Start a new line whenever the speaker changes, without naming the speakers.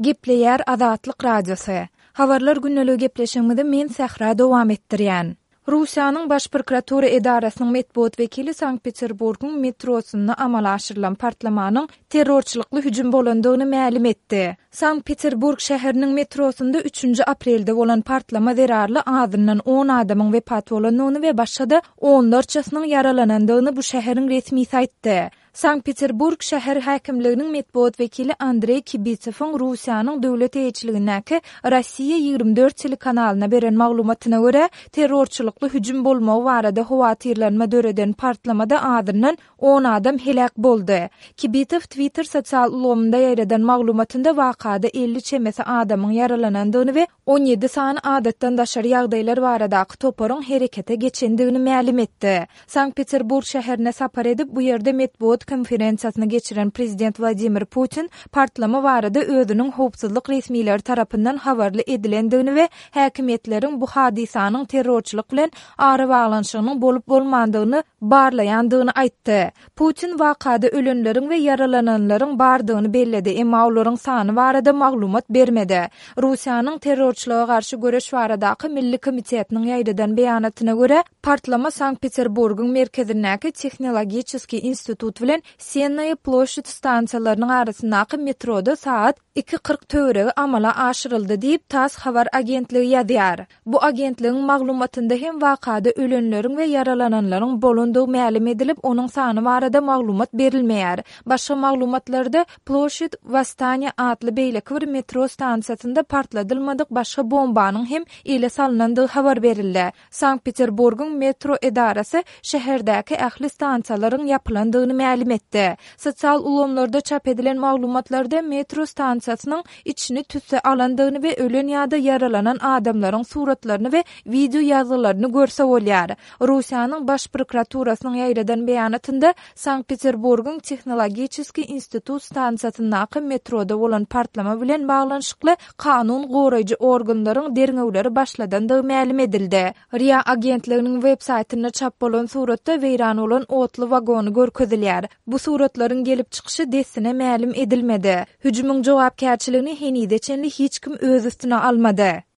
Gepleýär Azatlyk Radiosu. Habarlar günnäli gepleşigimizde men Sahra dowam etdirýän. Russiýanyň baş prokuratura edarasynyň medeniýet wekili Sankt-Peterburgyň metrosunda amala aşyrylan partlamanyň terrorçylykly hüjüm bolandygyny ma'lum etdi. Sankt-Peterburg şäheriniň metrosunda 3 aprelde bolan partlama zerarly azyndan 10 adamyň wepat bolandygyny we başga da 14 ýaşynyň yaralanandygyny bu şäheriň resmi saýtdy. Sankt-Peterburg şäher häkimliginiň medeniýet wekili Andrey Kibitsewiň Russiýanyň döwlet eýçiligindäki Rossiýa 24 telekanalyna beren maglumatyna görä, terrorçylykly hüjüm bolmagy barada howatyrlanma döreden partlamada adyndan 10 adam helak boldy. Kibitsew Twitter sosial ulgamynda ýaýradan maglumatynda wakada 50 çemesi adamyň yaralanandygyny we 17 sany adatdan daşary ýagdaýlar baradaky toparyň herekete geçendigini ma'lum etdi. Sankt-Peterburg şäherine sapar edip bu ýerde medeniýet konferensiýasyny geçiren prezident Vladimir Putin partlama barada özüniň howpsuzlyk resmiýetleri tarapyndan habarly edilendigini we häkimetleriň bu hadisanyň terrorçylyk bilen ara baglanşygynyň bolup bolmandygyny barlaýandygyny aýtdy. Putin wakada ölenleriň we yaralananlaryň bardygyny belledi, emma olaryň sany barada maglumat bermedi. Russiýanyň terrorçylyga garşy göreş baradaky Milli Komitetiniň ýaýradan beýanatyna görä, partlama Sankt-Peterburgyň merkezindäki Texnologiýeski institut bilen Sennaýa ploşyt stansiýalarynyň arasyndaky metroda saat 2:40 amala aşyryldy diýip TASS habar agentligi ýazýar. Bu agentligiň maglumatynda hem wakada ölenleriň we yaralananlaryň bolandygy ma'lum edilip, onuň sany barada maglumat berilmeýär. Başga maglumatlarda Ploşyt Vastanya adly beýleki bir metro stansiýasynda partladylmadyk başga bombanyň hem ile salynandygy habar berildi. Sankt-Peterburgyň metro edarasy şäherdäki ähli stansiýalaryň ýapylandygyny ma'lum etdi. Sosial ulgamlarda çap edilen maglumatlarda metro stansiýasynyň içini tüse alandygyny we ölen ýa-da yaralanan adamlaryň suratlaryny we video ýazgylaryny görse bolýar. Russiýanyň baş prokuraturasynyň ýaýradan beýanatynda Sankt-Peterburgyň Texnologiýeski institut stansiýasyndaky metroda bolan partlama bilen baglanşykly kanun goraýjy organlaryň derňewleri başladandygy ma'lum edildi. RIA agentliginiň web saýtyna çap bolan suratda weýran bolan otly wagony görkezilýär. Bu suratlaryň gelip çykyşy desine ma'lum edilmedi. Hüjümüň jogapkärçiligini henide çenli hiç kim öz üstüne almady.